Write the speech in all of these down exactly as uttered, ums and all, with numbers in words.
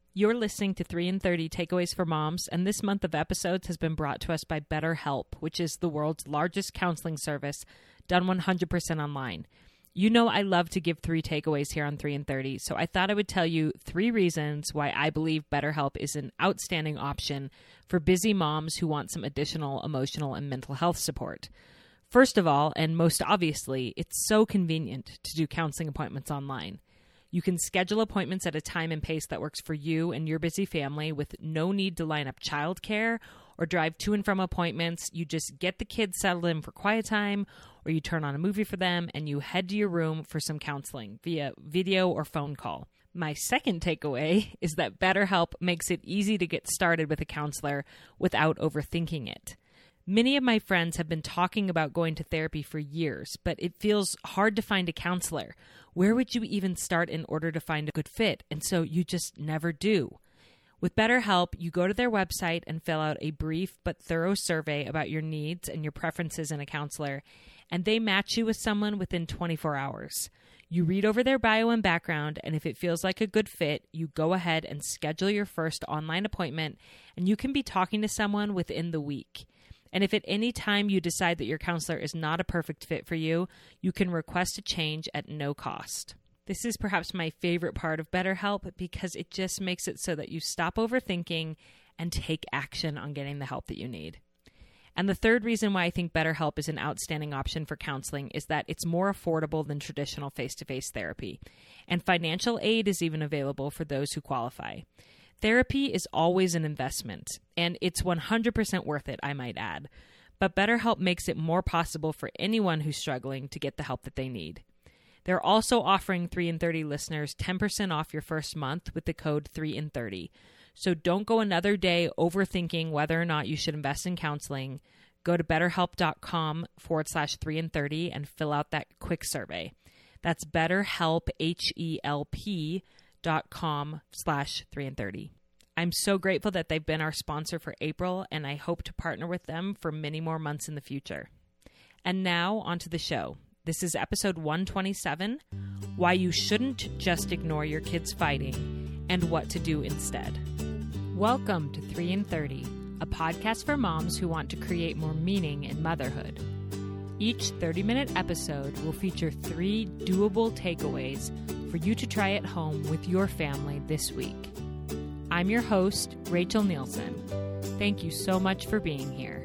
You're listening to three in thirty Takeaways for Moms, and this month of episodes has been brought to us by BetterHelp, which is the world's largest counseling service done one hundred percent online. You know I love to give three takeaways here on three in thirty, so I thought I would tell you three reasons why I believe BetterHelp is an outstanding option for busy moms who want some additional emotional and mental health support. First of all, and most obviously, it's so convenient to do counseling appointments online. You can schedule appointments at a time and pace that works for you and your busy family with no need to line up childcare or drive to and from appointments. You just get the kids settled in for quiet time, or you turn on a movie for them and you head to your room for some counseling via video or phone call. My second takeaway is that BetterHelp makes it easy to get started with a counselor without overthinking it. Many of my friends have been talking about going to therapy for years, but it feels hard to find a counselor. Where would you even start in order to find a good fit? And so you just never do. With BetterHelp, you go to their website and fill out a brief but thorough survey about your needs and your preferences in a counselor, and they match you with someone within twenty-four hours. You read over their bio and background, and if it feels like a good fit, you go ahead and schedule your first online appointment, and you can be talking to someone within the week. And if at any time you decide that your counselor is not a perfect fit for you, you can request a change at no cost. This is perhaps my favorite part of BetterHelp because it just makes it so that you stop overthinking and take action on getting the help that you need. And the third reason why I think BetterHelp is an outstanding option for counseling is that it's more affordable than traditional face-to-face therapy. And financial aid is even available for those who qualify. Therapy is always an investment, and it's one hundred percent worth it, I might add. But BetterHelp makes it more possible for anyone who's struggling to get the help that they need. They're also offering three in thirty listeners ten percent off your first month with the code three in thirty. So don't go another day overthinking whether or not you should invest in counseling. Go to betterhelp.com forward slash 3 in 30 and fill out that quick survey. That's BetterHelp, H E L P, dot com slash 3 in 30. I'm so grateful that they've been our sponsor for April, and I hope to partner with them for many more months in the future. And now onto the show. This is episode one twenty-seven, Why You Shouldn't Just Ignore Your Kids Fighting and What to Do Instead. Welcome to three in thirty, a podcast for moms who want to create more meaning in motherhood. Each thirty-minute episode will feature three doable takeaways for you to try at home with your family this week. I'm your host, Rachel Nielsen. Thank you so much for being here.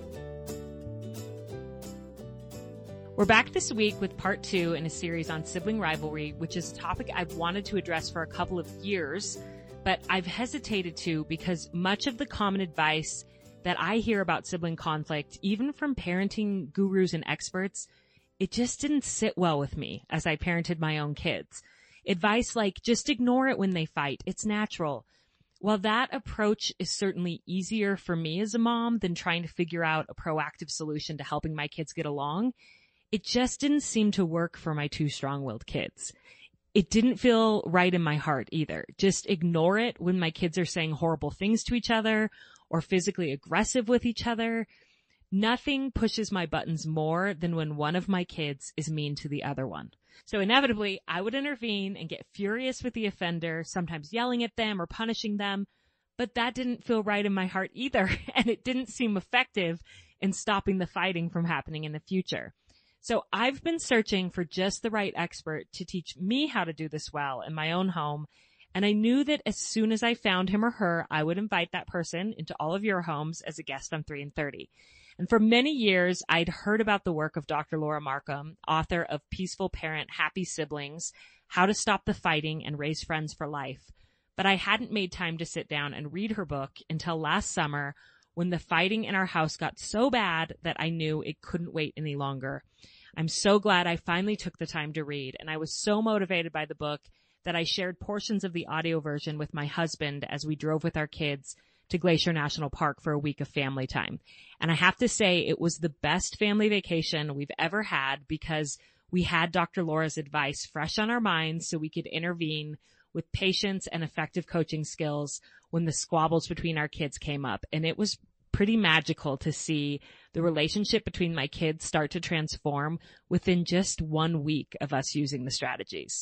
We're back this week with part two in a series on sibling rivalry, which is a topic I've wanted to address for a couple of years, but I've hesitated to because much of the common advice that I hear about sibling conflict, even from parenting gurus and experts, it just didn't sit well with me as I parented my own kids. Advice like, just ignore it when they fight. It's natural. While that approach is certainly easier for me as a mom than trying to figure out a proactive solution to helping my kids get along, it just didn't seem to work for my two strong-willed kids. It didn't feel right in my heart either. Just ignore it when my kids are saying horrible things to each other or physically aggressive with each other. Nothing pushes my buttons more than when one of my kids is mean to the other one. So inevitably, I would intervene and get furious with the offender, sometimes yelling at them or punishing them. But that didn't feel right in my heart either, and it didn't seem effective in stopping the fighting from happening in the future. So I've been searching for just the right expert to teach me how to do this well in my own home. And I knew that as soon as I found him or her, I would invite that person into all of your homes as a guest on three in thirty. And for many years, I'd heard about the work of Doctor Laura Markham, author of Peaceful Parent, Happy Siblings, How to Stop the Fighting and Raise Friends for Life. But I hadn't made time to sit down and read her book until last summer when the fighting in our house got so bad that I knew it couldn't wait any longer. I'm so glad I finally took the time to read, and I was so motivated by the book that I shared portions of the audio version with my husband as we drove with our kids to Glacier National Park for a week of family time. And I have to say it was the best family vacation we've ever had because we had Doctor Laura's advice fresh on our minds so we could intervene with patience and effective coaching skills when the squabbles between our kids came up. And it was pretty magical to see the relationship between my kids start to transform within just one week of us using the strategies.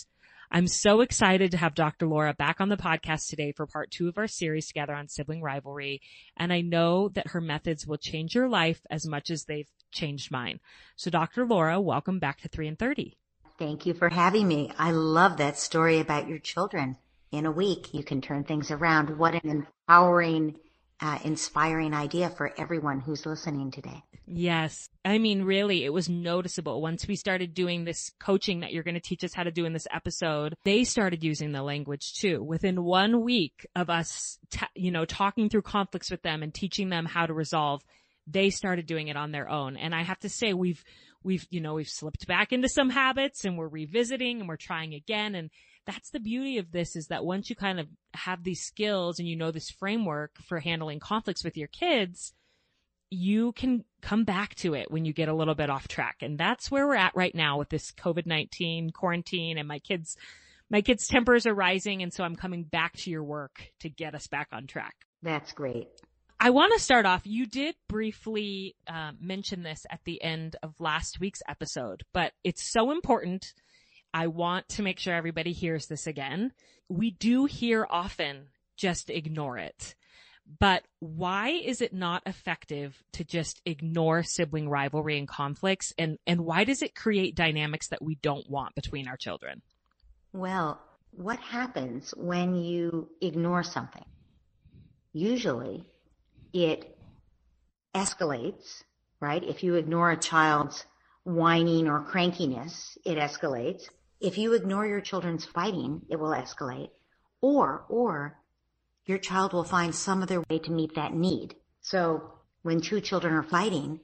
I'm so excited to have Doctor Laura back on the podcast today for part two of our series together on sibling rivalry. And I know that her methods will change your life as much as they've changed mine. So Doctor Laura, welcome back to three and thirty. Thank you for having me. I love that story about your children. In a week, you can turn things around. What an empowering, uh, inspiring idea for everyone who's listening today. Yes. I mean, really, it was noticeable once we started doing this coaching that you're going to teach us how to do in this episode. They started using the language too. Within one week of us, t- you know, talking through conflicts with them and teaching them how to resolve, they started doing it on their own. And I have to say, we've, we've, you know, we've slipped back into some habits and we're revisiting and we're trying again. And that's the beauty of this, is that once you kind of have these skills and you know this framework for handling conflicts with your kids, you can come back to it when you get a little bit off track. And that's where we're at right now with this COVID nineteen quarantine, and my kids, my kids' tempers are rising. And so I'm coming back to your work to get us back on track. That's great. I want to start off. You did briefly uh, mention this at the end of last week's episode, but it's so important. I want to make sure everybody hears this again. We do hear often, just ignore it. But why is it not effective to just ignore sibling rivalry and conflicts? And, and why does it create dynamics that we don't want between our children? Well, what happens when you ignore something? Usually it escalates, right? If you ignore a child's whining or crankiness, it escalates. If you ignore your children's fighting, it will escalate. Or, or, your child will find some other way to meet that need. So when two children are fighting,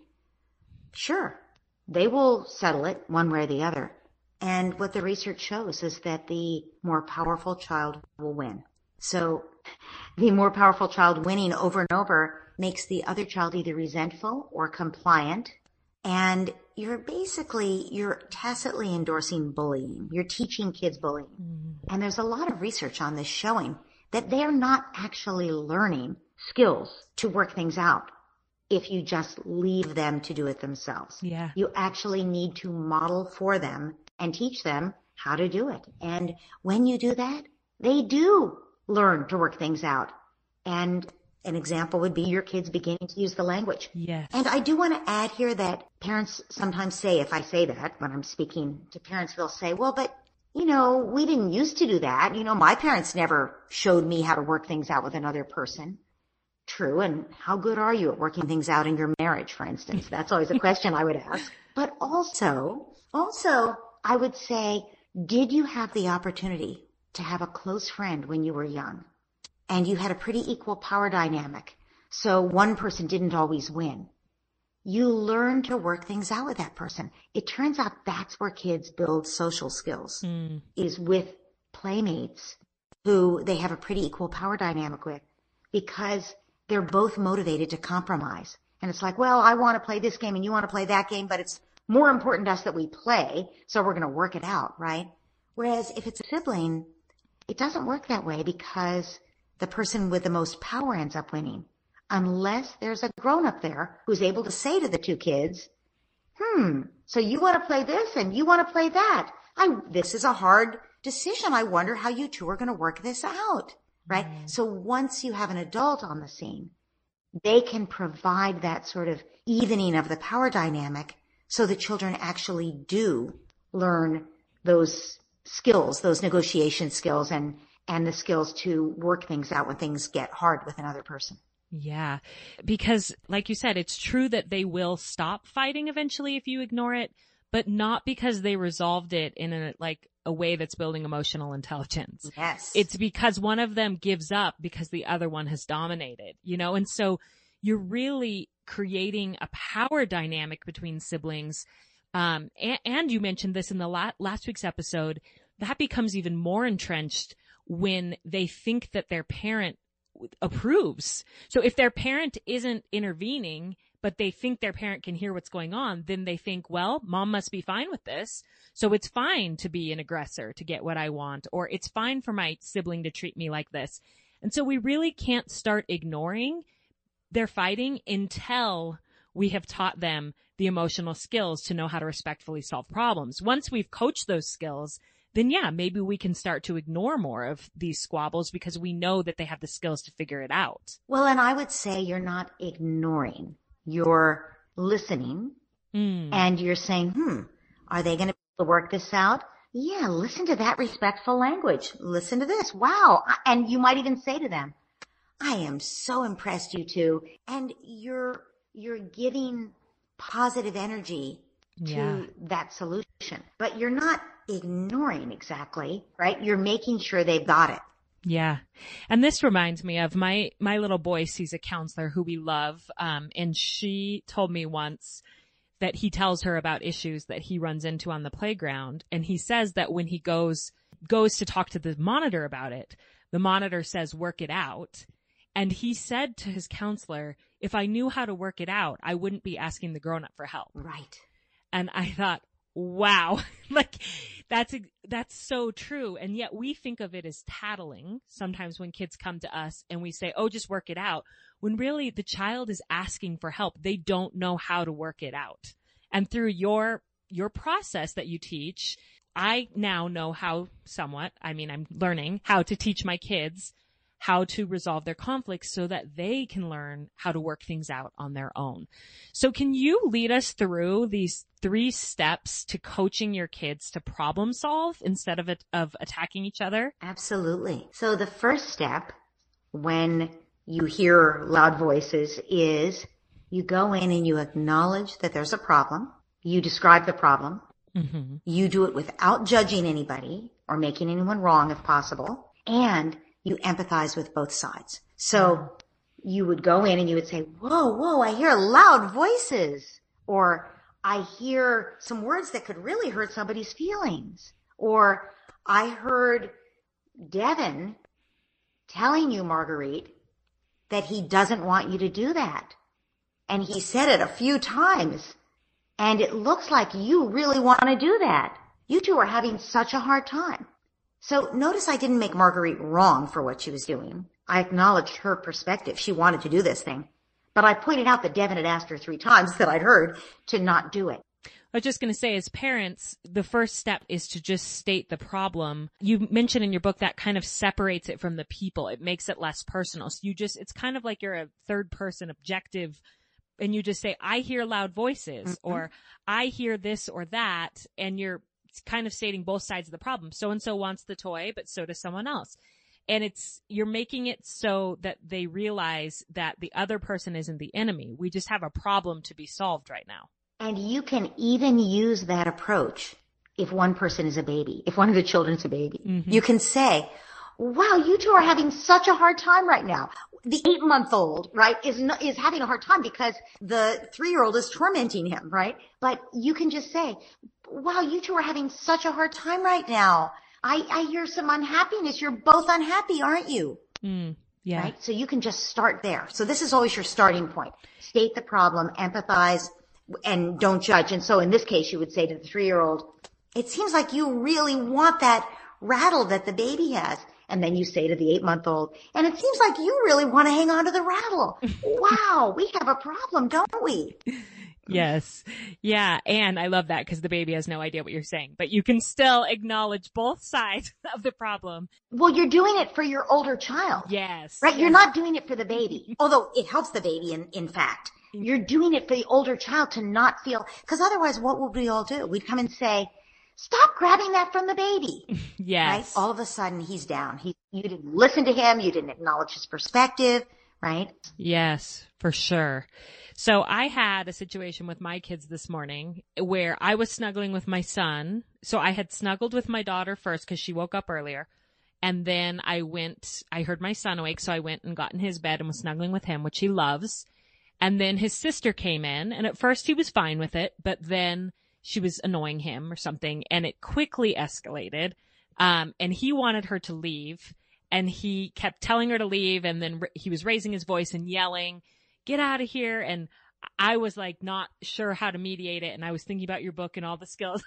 sure, they will settle it one way or the other. And what the research shows is that the more powerful child will win. So the more powerful child winning over and over makes the other child either resentful or compliant. And you're basically, you're tacitly endorsing bullying. You're teaching kids bullying. Mm-hmm. And there's a lot of research on this showing that they're not actually learning skills to work things out if you just leave them to do it themselves. Yeah. You actually need to model for them and teach them how to do it. And when you do that, they do learn to work things out. And an example would be your kids beginning to use the language. Yes. And I do want to add here that parents sometimes say, if I say that, when I'm speaking to parents, they'll say, well, but you know, we didn't used to do that. You know, my parents never showed me how to work things out with another person. True. And how good are you at working things out in your marriage, for instance? That's always a question I would ask. But also, also, I would say, did you have the opportunity to have a close friend when you were young? And you had a pretty equal power dynamic. So one person didn't always win. You learn to work things out with that person. It turns out that's where kids build social skills, mm. is with playmates who they have a pretty equal power dynamic with, because they're both motivated to compromise. And it's like, well, I want to play this game and you want to play that game, but it's more important to us that we play, so we're going to work it out, right? Whereas if it's a sibling, it doesn't work that way, because the person with the most power ends up winning. Unless there's a grown-up there who's able to say to the two kids, hmm, so you want to play this and you want to play that. I, this is a hard decision. I wonder how you two are going to work this out, right? Mm. So once you have an adult on the scene, they can provide that sort of evening of the power dynamic, so the children actually do learn those skills, those negotiation skills, and, and the skills to work things out when things get hard with another person. Yeah, because like you said, it's true that they will stop fighting eventually if you ignore it, but not because they resolved it in a, like a way that's building emotional intelligence. Yes. It's because one of them gives up because the other one has dominated, you know, and so you're really creating a power dynamic between siblings. Um, and, and you mentioned this in the la- last week's episode, that becomes even more entrenched when they think that their parent approves. So if their parent isn't intervening, but they think their parent can hear what's going on, then they think, well, mom must be fine with this. So it's fine to be an aggressor to get what I want, or it's fine for my sibling to treat me like this. And so we really can't start ignoring their fighting until we have taught them the emotional skills to know how to respectfully solve problems. Once we've coached those skills, then yeah, maybe we can start to ignore more of these squabbles because we know that they have the skills to figure it out. Well, and I would say you're not ignoring. You're listening mm. and you're saying, hmm, are they going to be able to work this out? Yeah, listen to that respectful language. Listen to this. Wow. And you might even say to them, I am so impressed, you two. And you're, you're giving positive energy to yeah. that solution, but you're not ignoring exactly, right? You're making sure they've got it. Yeah. And this reminds me of my, my little boy sees a counselor who we love. Um, and she told me once that he tells her about issues that he runs into on the playground. And he says that when he goes, goes to talk to the monitor about it, the monitor says, work it out. And he said to his counselor, if I knew how to work it out, I wouldn't be asking the grown-up for help. Right. And I thought, wow, like that's, that's so true. And yet we think of it as tattling sometimes when kids come to us and we say, oh, just work it out. When really the child is asking for help. They don't know how to work it out. And through your, your process that you teach, I now know how somewhat, I mean, I'm learning how to teach my kids how to resolve their conflicts so that they can learn how to work things out on their own. So can you lead us through these three steps to coaching your kids to problem solve instead of, of attacking each other? Absolutely. So the first step when you hear loud voices is you go in and you acknowledge that there's a problem. You describe the problem. Mm-hmm. You do it without judging anybody or making anyone wrong if possible. And you empathize with both sides. So you would go in and you would say, whoa, whoa, I hear loud voices. Or I hear some words that could really hurt somebody's feelings. Or I heard Devin telling you, Marguerite, that he doesn't want you to do that. And he said it a few times. And it looks like you really want to do that. You two are having such a hard time. So notice I didn't make Marguerite wrong for what she was doing. I acknowledged her perspective. She wanted to do this thing. But I pointed out that Devin had asked her three times that I'd heard to not do it. I was just going to say, as parents, the first step is to just state the problem. You mentioned in your book that kind of separates it from the people. It makes it less personal. So you just, it's kind of like you're a third person objective and you just say, I hear loud voices mm-hmm. or I hear this or that. And you're kind of stating both sides of the problem. So-and-so wants the toy, but so does someone else. And it's, you're making it so that they realize that the other person isn't the enemy. We just have a problem to be solved right now. And you can even use that approach if one person is a baby, if one of the children's a baby. Mm-hmm. You can say, wow, you two are having such a hard time right now. The eight-month-old, right, is not, is having a hard time because the three-year-old is tormenting him, right? But you can just say, wow, you two are having such a hard time right now. I, I hear some unhappiness. You're both unhappy, aren't you? Mm, yeah. Right? So you can just start there. So this is always your starting point. State the problem, empathize, and don't judge. And so in this case, you would say to the three-year-old, it seems like you really want that rattle that the baby has. And then you say to the eight-month-old, and it seems like you really want to hang on to the rattle. Wow, we have a problem, don't we? Yes. Yeah. And I love that because the baby has no idea what you're saying, but you can still acknowledge both sides of the problem. Well, you're doing it for your older child. Yes. Right? Yes. You're not doing it for the baby, although it helps the baby in, in fact. You're doing it for the older child to not feel, because otherwise what would we all do? We'd come and say, stop grabbing that from the baby. Yes. Right? All of a sudden he's down. He, you didn't listen to him. You didn't acknowledge his perspective, right? Yes, for sure. So I had a situation with my kids this morning where I was snuggling with my son. So I had snuggled with my daughter first because she woke up earlier. And then I went, I heard my son awake. So I went and got in his bed and was snuggling with him, which he loves. And then his sister came in and at first he was fine with it, but then she was annoying him or something and it quickly escalated. Um, and he wanted her to leave and he kept telling her to leave. And then he was raising his voice and yelling, get out of here. And I was like, not sure how to mediate it. And I was thinking about your book and all the skills.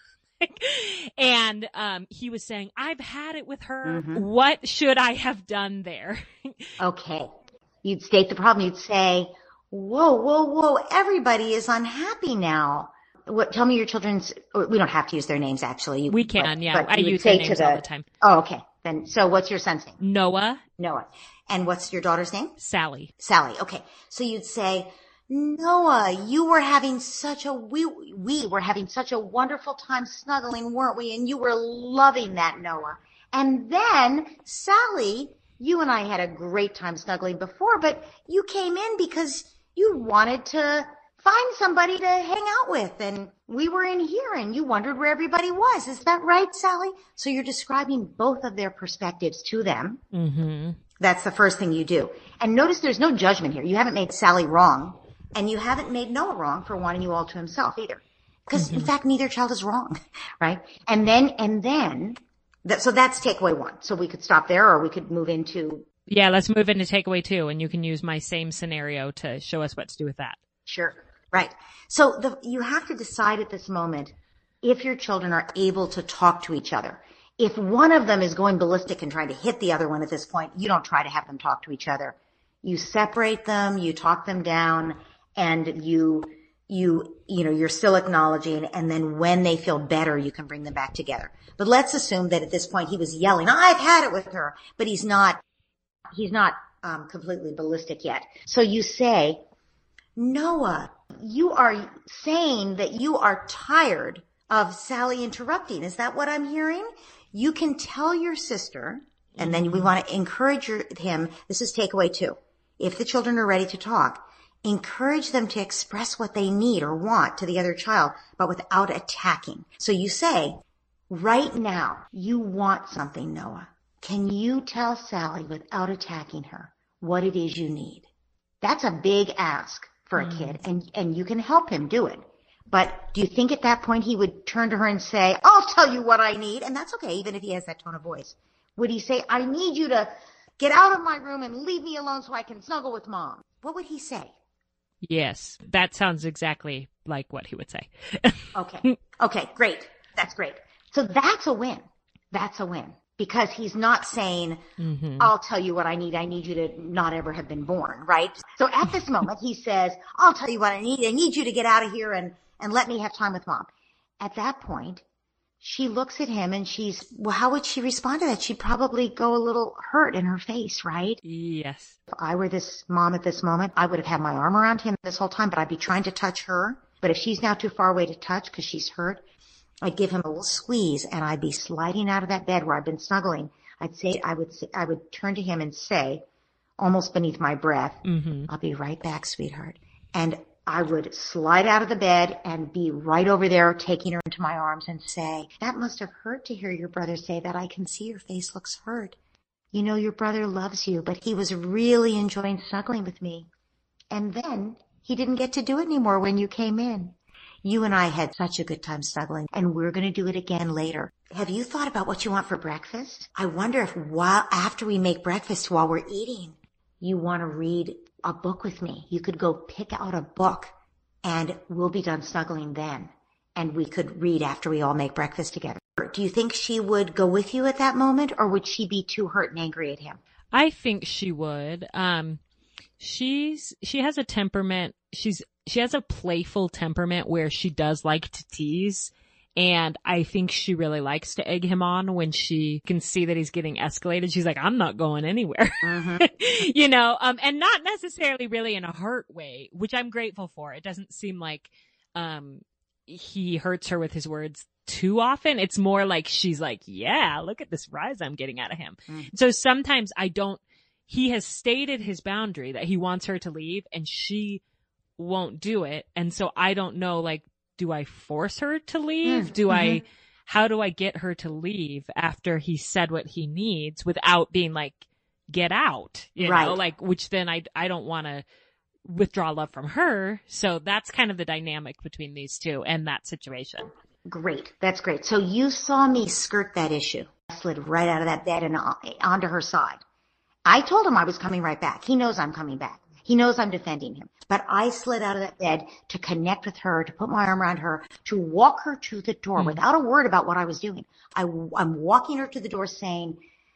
and, um, he was saying, I've had it with her. Mm-hmm. What should I have done there? Okay. You'd state the problem. You'd say, whoa, whoa, whoa. Everybody is unhappy now. what, tell me your children's, we don't have to use their names actually. You, we can, but, yeah. But I use their names the, all the time. Oh, okay. Then, so what's your son's name? Noah. Noah. And what's your daughter's name? Sally. Sally. Okay. So you'd say, Noah, you were having such a, we, we were having such a wonderful time snuggling, weren't we? And you were loving that, Noah. And then, Sally, you and I had a great time snuggling before, but you came in because you wanted to find somebody to hang out with. And we were in here and you wondered where everybody was. Is that right, Sally? So you're describing both of their perspectives to them. Mm-hmm. That's the first thing you do. And notice there's no judgment here. You haven't made Sally wrong. And you haven't made Noah wrong for wanting you all to himself either. Because, mm-hmm. in fact, neither child is wrong, right? And then, and then, that, so that's takeaway one. So we could stop there or we could move into. Yeah, let's move into takeaway two. And you can use my same scenario to show us what to do with that. Sure. Right. So the, you have to decide at this moment if your children are able to talk to each other. If one of them is going ballistic and trying to hit the other one at this point, you don't try to have them talk to each other. You separate them, you talk them down. And you, you, you know, you're still acknowledging, and then when they feel better, you can bring them back together. But let's assume that at this point he was yelling, I've had it with her, but he's not, he's not, um, completely ballistic yet. So you say, Noah, you are saying that you are tired of Sally interrupting. Is that what I'm hearing? You can tell your sister, and then we want to encourage your, him. This is takeaway two. If the children are ready to talk, encourage them to express what they need or want to the other child, but without attacking. So you say, right now, you want something, Noah. Can you tell Sally without attacking her what it is you need? That's a big ask for a mm. kid, and, and you can help him do it. But do you think at that point he would turn to her and say, I'll tell you what I need? And that's okay, even if he has that tone of voice. Would he say, I need you to get out of my room and leave me alone so I can snuggle with Mom? What would he say? Yes, that sounds exactly like what he would say. Okay. Okay, great. That's great. So that's a win. That's a win. Because he's not saying, mm-hmm. I'll tell you what I need. I need you to not ever have been born, right? So at this moment, he says, I'll tell you what I need. I need you to get out of here and, and let me have time with Mom. At that point, she looks at him and she's, well, how would she respond to that? She'd probably go a little hurt in her face, right? Yes. If I were this mom at this moment, I would have had my arm around him this whole time, but I'd be trying to touch her. But if she's now too far away to touch because she's hurt, I'd give him a little squeeze and I'd be sliding out of that bed where I've been snuggling. I'd say, I would say, I would turn to him and say, almost beneath my breath, mm-hmm. I'll be right back, sweetheart. And I would slide out of the bed and be right over there taking her into my arms and say, that must have hurt to hear your brother say that. I can see your face looks hurt. You know, your brother loves you, but he was really enjoying snuggling with me. And then he didn't get to do it anymore when you came in. You and I had such a good time snuggling, and we're going to do it again later. Have you thought about what you want for breakfast? I wonder if while after we make breakfast, while we're eating, you want to read a book with me. You could go pick out a book, and we'll be done snuggling then. And we could read after we all make breakfast together. Do you think she would go with you at that moment, or would she be too hurt and angry at him? I think she would. Um, she's she has a temperament. She's she has a playful temperament where she does like to tease. And I think she really likes to egg him on when she can see that he's getting escalated. She's like, I'm not going anywhere, mm-hmm. you know, um, and not necessarily really in a hurt way, which I'm grateful for. It doesn't seem like, um, he hurts her with his words too often. It's more like she's like, yeah, look at this rise I'm getting out of him. Mm-hmm. So sometimes I don't, he has stated his boundary that he wants her to leave and she won't do it. And so I don't know, like, do I force her to leave? Mm, do mm-hmm. I, how do I get her to leave after he said what he needs without being like, get out, you right. know, like, which then I, I don't want to withdraw love from her. So that's kind of the dynamic between these two and that situation. Great. That's great. So you saw me skirt that issue. I slid right out of that bed and onto her side. I told him I was coming right back. He knows I'm coming back. He knows I'm defending him. But I slid out of that bed to connect with her, to put my arm around her, to walk her to the door mm-hmm. without a word about what I was doing. I, I'm walking her to the door saying,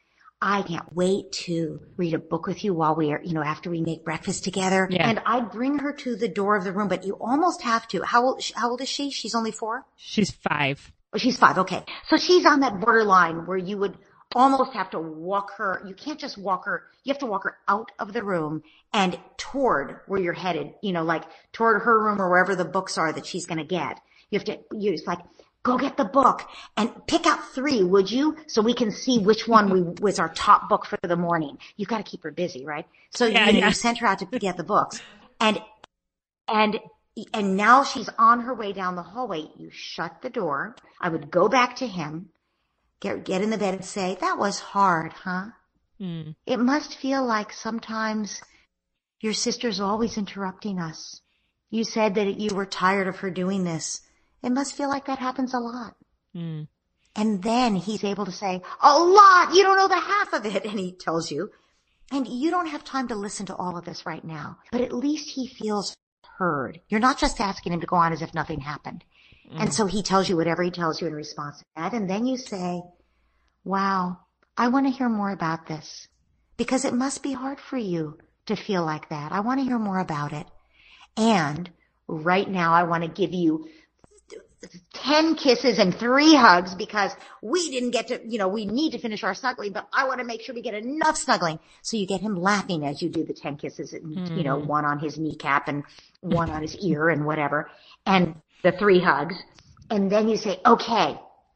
I can't wait to read a book with you while we are, you know, after we make breakfast together. Yeah. And I'd bring her to the door of the room, but you almost have to. How old, how old is she? She's only four? She's five. Oh, she's five. Okay. So she's on that borderline where you would almost have to walk her. You can't just walk her. You have to walk her out of the room and toward where you're headed, you know, like toward her room or wherever the books are that she's going to get. You have to use like, go get the book and pick out three, would you? So we can see which one we, was our top book for the morning. You've got to keep her busy, right? So yeah, you, know, yeah. you sent her out to get the books and, and, and now she's on her way down the hallway. You shut the door. I would go back to him, get, get in the bed and say, that was hard, huh? Mm. It must feel like sometimes your sister's always interrupting us. You said that you were tired of her doing this. It must feel like that happens a lot. Mm. And then he's able to say, a lot, you don't know the half of it. And he tells you, and you don't have time to listen to all of this right now, but at least he feels heard. You're not just asking him to go on as if nothing happened. Mm. And so he tells you whatever he tells you in response to that. And then you say, wow, I want to hear more about this because it must be hard for you to feel like that. I want to hear more about it. And right now I want to give you ten kisses and three hugs because we didn't get to, you know, we need to finish our snuggling, but I want to make sure we get enough snuggling. So you get him laughing as you do the ten kisses and, mm. you know, one on his kneecap and one on his ear and whatever, and the three hugs. And then you say, okay,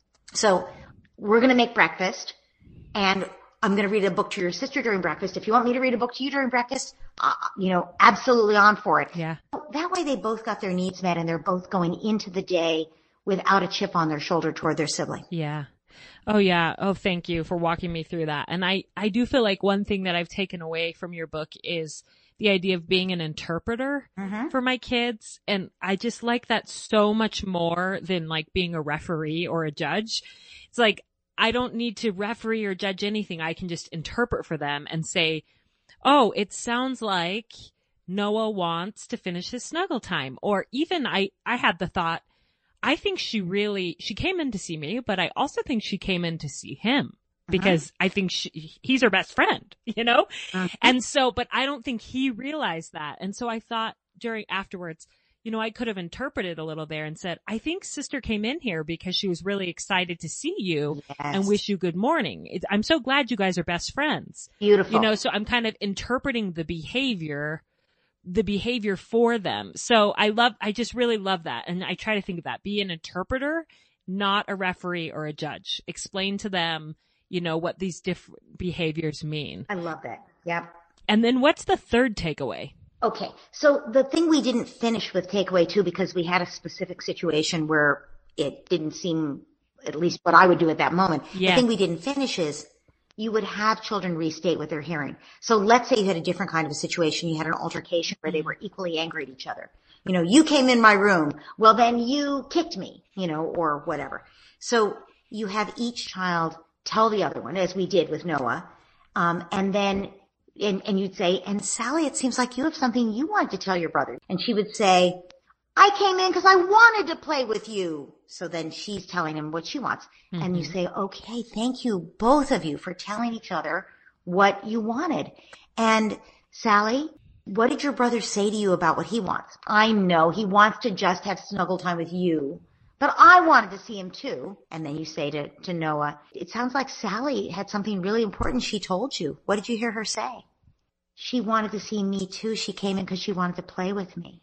so we're going to make breakfast and I'm going to read a book to your sister during breakfast. If you want me to read a book to you during breakfast, uh, you know, absolutely on for it. Yeah. That way they both got their needs met and they're both going into the day without a chip on their shoulder toward their sibling. Yeah. Oh, yeah. Oh, thank you for walking me through that. And I, I do feel like one thing that I've taken away from your book is the idea of being an interpreter mm-hmm. for my kids. And I just like that so much more than like being a referee or a judge. It's like, I don't need to referee or judge anything. I can just interpret for them and say, oh, it sounds like Noah wants to finish his snuggle time. Or even I, I had the thought, I think she really, she came in to see me, but I also think she came in to see him because uh-huh. I think she, he's her best friend, you know? Uh-huh. And so, but I don't think he realized that. And so I thought during afterwards, you know, I could have interpreted a little there and said, I think sister came in here because she was really excited to see you yes. and wish you good morning. It, I'm so glad you guys are best friends. Beautiful. You know, so I'm kind of interpreting the behavior, the behavior for them. So I love, I just really love that. And I try to think of that. Be an interpreter, not a referee or a judge. Explain to them, you know, what these different behaviors mean. I love that. Yep. And then what's the third takeaway? Okay. So the thing we didn't finish with takeaway two, because we had a specific situation where it didn't seem, at least what I would do at that moment. Yeah. The thing we didn't finish is you would have children restate what they're hearing. So let's say you had a different kind of a situation. You had an altercation where they were equally angry at each other. You know, you came in my room. Well, then you kicked me, you know, or whatever. So you have each child tell the other one, as we did with Noah. Um, and then And, and you'd say, and Sally, it seems like you have something you wanted to tell your brother. And she would say, I came in because I wanted to play with you. So then she's telling him what she wants. Mm-hmm. And you say, okay, thank you, both of you, for telling each other what you wanted. And Sally, what did your brother say to you about what he wants? I know he wants to just have snuggle time with you, but I wanted to see him too. And then you say to, to Noah, it sounds like Sally had something really important she told you. What did you hear her say? She wanted to see me too. She came in because she wanted to play with me.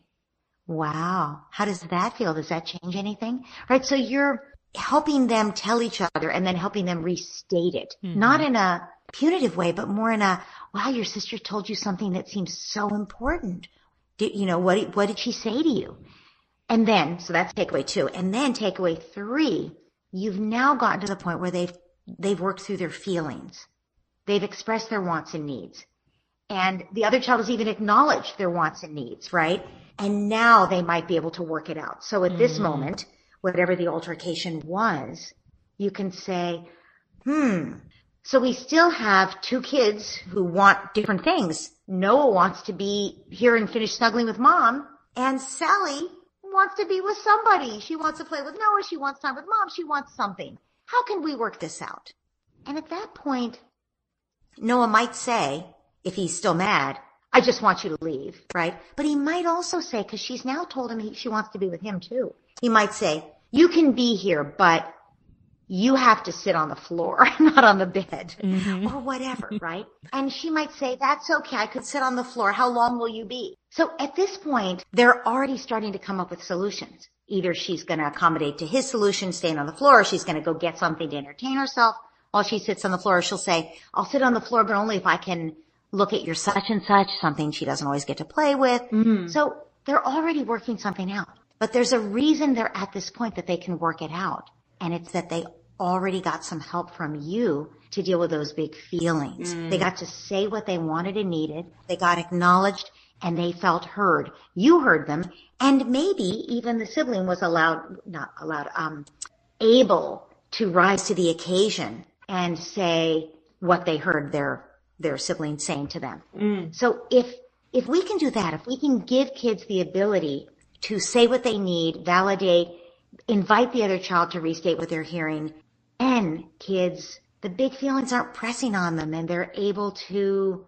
Wow. How does that feel? Does that change anything? Right. So you're helping them tell each other and then helping them restate it, mm-hmm. not in a punitive way, but more in a, wow, your sister told you something that seems so important. Did, you know, what, what did she say to you? And then, so that's takeaway two. And then takeaway three, you've now gotten to the point where they've, they've worked through their feelings. They've expressed their wants and needs. And the other child has even acknowledged their wants and needs, right? And now they might be able to work it out. So at this mm. moment, whatever the altercation was, you can say, hmm, so we still have two kids who want different things. Noah wants to be here and finish snuggling with mom, and Sally wants to be with somebody. She wants to play with Noah. She wants time with mom. She wants something. How can we work this out? And at that point, Noah might say, if he's still mad, I just want you to leave, right? But he might also say, because she's now told him he, she wants to be with him too. He might say, you can be here, but you have to sit on the floor, not on the bed, mm-hmm. or whatever, right? And she might say, that's okay. I could sit on the floor. How long will you be? So at this point, they're already starting to come up with solutions. Either she's going to accommodate to his solution, staying on the floor, or she's going to go get something to entertain herself while she sits on the floor. Or she'll say, I'll sit on the floor, but only if I can look at your such and such, something she doesn't always get to play with. Mm-hmm. So they're already working something out. But there's a reason they're at this point that they can work it out. And it's that they already got some help from you to deal with those big feelings. Mm. They got to say what they wanted and needed. They got acknowledged and they felt heard. You heard them. And maybe even the sibling was allowed, not allowed, um, able to rise to the occasion and say what they heard their, their sibling saying to them. Mm. So if, if we can do that, if we can give kids the ability to say what they need, validate, invite the other child to restate what they're hearing, and kids, the big feelings aren't pressing on them and they're able to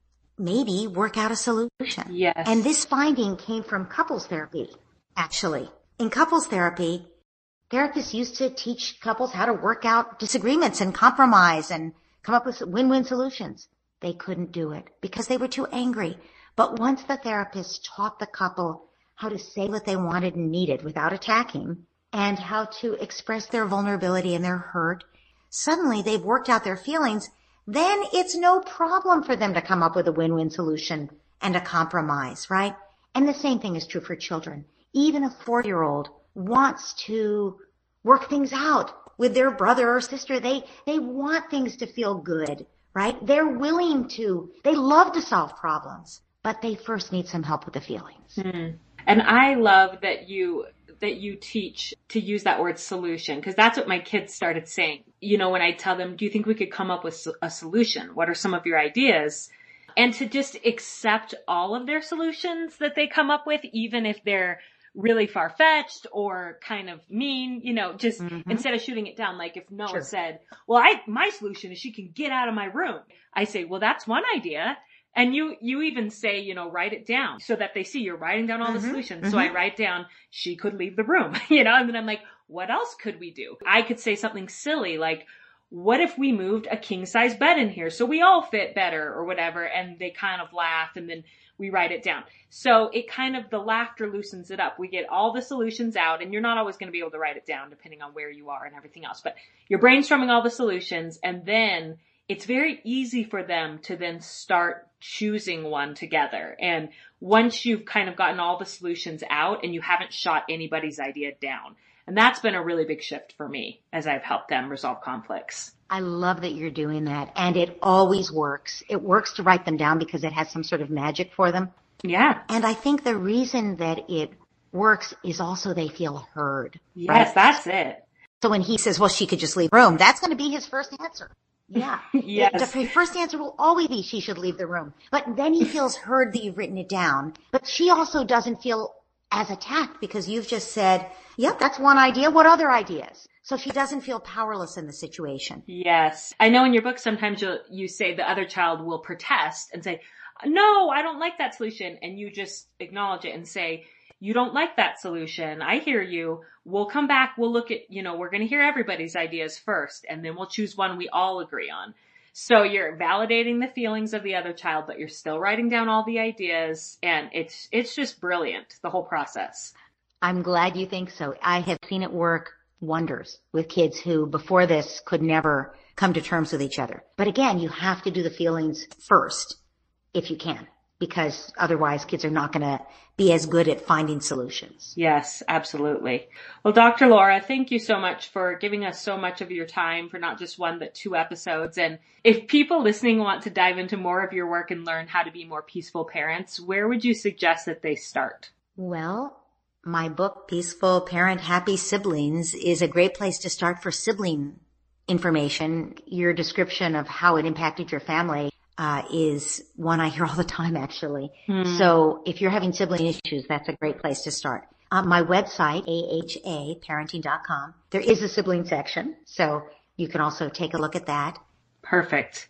maybe work out a solution. Yes. And this finding came from couples therapy, actually. In couples therapy, therapists used to teach couples how to work out disagreements and compromise and come up with win-win solutions. They couldn't do it because they were too angry. But once the therapist taught the couple how to say what they wanted and needed without attacking and how to express their vulnerability and their hurt, suddenly they've worked out their feelings. Then it's no problem for them to come up with a win-win solution and a compromise, right? And the same thing is true for children. Even a four-year-old wants to work things out with their brother or sister. They, they want things to feel good, right? They're willing to, they love to solve problems, but they first need some help with the feelings. Mm-hmm. And I love that you that you teach to use that word solution, because that's what my kids started saying. You know, when I tell them, do you think we could come up with a solution? What are some of your ideas? And to just accept all of their solutions that they come up with, even if they're really far-fetched or kind of mean, you know, just mm-hmm. instead of shooting it down. Like if Noah sure. said, well, I, my solution is she can get out of my room. I say, well, that's one idea. And you, you even say, you know, write it down so that they see you're writing down all mm-hmm, the solutions. Mm-hmm. So I write down, she could leave the room, you know, and then I'm like, what else could we do? I could say something silly like, what if we moved a king size bed in here so we all fit better or whatever? And they kind of laugh and then we write it down. So it kind of, the laughter loosens it up. We get all the solutions out and you're not always going to be able to write it down depending on where you are and everything else, but you're brainstorming all the solutions and then it's very easy for them to then start choosing one together. And once you've kind of gotten all the solutions out and you haven't shot anybody's idea down. And that's been a really big shift for me as I've helped them resolve conflicts. I love that you're doing that. And it always works. It works to write them down because it has some sort of magic for them. Yeah. And I think the reason that it works is also they feel heard. Yes, right? That's it. So when he says, well, she could just leave the room, that's going to be his first answer. Yeah. Yes. The first answer will always be she should leave the room. But then he feels heard that you've written it down. But she also doesn't feel as attacked because you've just said, yep, that's one idea. What other ideas? So she doesn't feel powerless in the situation. Yes. I know in your book sometimes you you say the other child will protest and say, no, I don't like that solution. And you just acknowledge it and say, you don't like that solution. I hear you. We'll come back. We'll look at, you know, we're going to hear everybody's ideas first, and then we'll choose one we all agree on. So you're validating the feelings of the other child, but you're still writing down all the ideas, and it's, it's just brilliant, the whole process. I'm glad you think so. I have seen it work wonders with kids who before this could never come to terms with each other. But again, you have to do the feelings first if you can, because otherwise kids are not going to be as good at finding solutions. Yes, absolutely. Well, Doctor Laura, thank you so much for giving us so much of your time for not just one, but two episodes. And if people listening want to dive into more of your work and learn how to be more peaceful parents, where would you suggest that they start? Well, my book, Peaceful Parent, Happy Siblings, is a great place to start for sibling information. Your description of how it impacted your family Uh, is one I hear all the time, actually. Hmm. So if you're having sibling issues, that's a great place to start. Uh, my website, A H A parenting dot com, there is a sibling section, so you can also take a look at that. Perfect.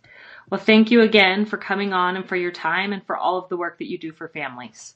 Well, thank you again for coming on and for your time and for all of the work that you do for families.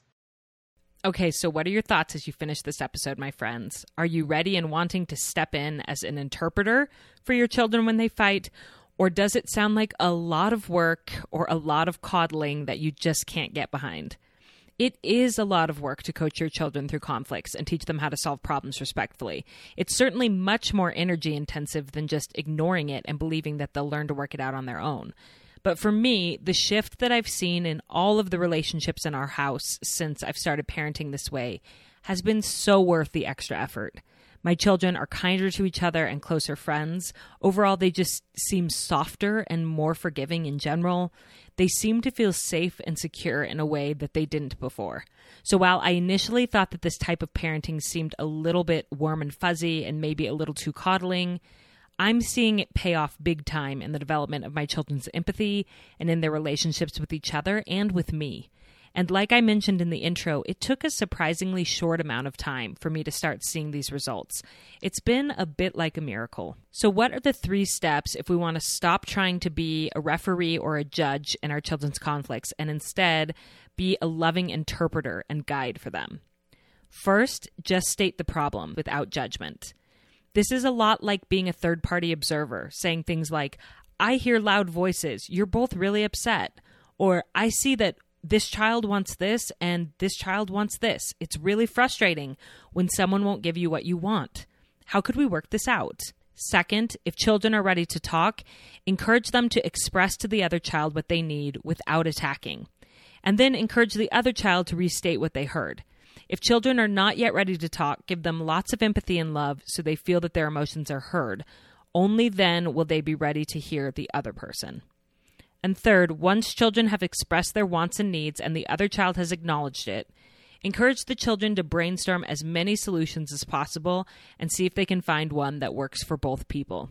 Okay, so what are your thoughts as you finish this episode, my friends? Are you ready and wanting to step in as an interpreter for your children when they fight? Or does it sound like a lot of work or a lot of coddling that you just can't get behind? It is a lot of work to coach your children through conflicts and teach them how to solve problems respectfully. It's certainly much more energy intensive than just ignoring it and believing that they'll learn to work it out on their own. But for me, the shift that I've seen in all of the relationships in our house since I've started parenting this way has been so worth the extra effort. My children are kinder to each other and closer friends. Overall, they just seem softer and more forgiving in general. They seem to feel safe and secure in a way that they didn't before. So while I initially thought that this type of parenting seemed a little bit warm and fuzzy and maybe a little too coddling, I'm seeing it pay off big time in the development of my children's empathy and in their relationships with each other and with me. And like I mentioned in the intro, it took a surprisingly short amount of time for me to start seeing these results. It's been a bit like a miracle. So what are the three steps if we want to stop trying to be a referee or a judge in our children's conflicts and instead be a loving interpreter and guide for them? First, just state the problem without judgment. This is a lot like being a third-party observer, saying things like, I hear loud voices, you're both really upset, or I see that this child wants this and this child wants this. It's really frustrating when someone won't give you what you want. How could we work this out? Second, if children are ready to talk, encourage them to express to the other child what they need without attacking. And then encourage the other child to restate what they heard. If children are not yet ready to talk, give them lots of empathy and love so they feel that their emotions are heard. Only then will they be ready to hear the other person. And third, once children have expressed their wants and needs and the other child has acknowledged it, encourage the children to brainstorm as many solutions as possible and see if they can find one that works for both people.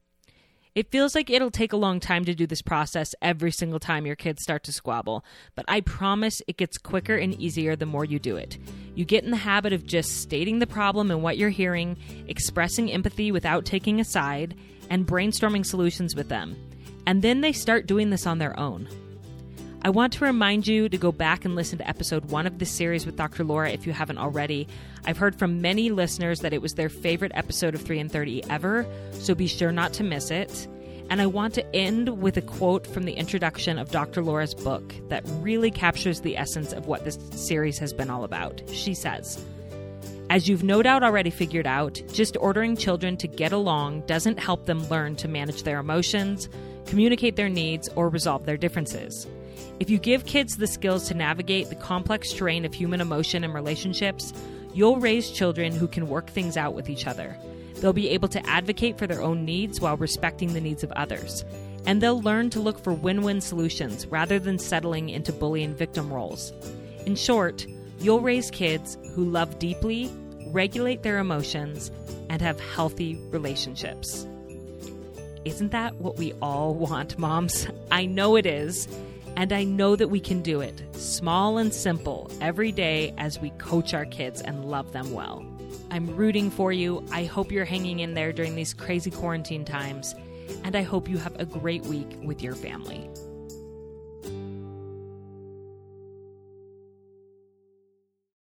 It feels like it'll take a long time to do this process every single time your kids start to squabble, but I promise it gets quicker and easier the more you do it. You get in the habit of just stating the problem and what you're hearing, expressing empathy without taking a side, and brainstorming solutions with them. And then they start doing this on their own. I want to remind you to go back and listen to episode one of this series with Doctor Laura if you haven't already. I've heard from many listeners that it was their favorite episode of three and thirty ever, so be sure not to miss it. And I want to end with a quote from the introduction of Doctor Laura's book that really captures the essence of what this series has been all about. She says, as you've no doubt already figured out, just ordering children to get along doesn't help them learn to manage their emotions, communicate their needs, or resolve their differences. If you give kids the skills to navigate the complex terrain of human emotion and relationships, you'll raise children who can work things out with each other. They'll be able to advocate for their own needs while respecting the needs of others. And they'll learn to look for win-win solutions rather than settling into bully and victim roles. In short, you'll raise kids who love deeply, regulate their emotions, and have healthy relationships. Isn't that what we all want, moms? I know it is. And I know that we can do it, small and simple, every day as we coach our kids and love them well. I'm rooting for you. I hope you're hanging in there during these crazy quarantine times. And I hope you have a great week with your family.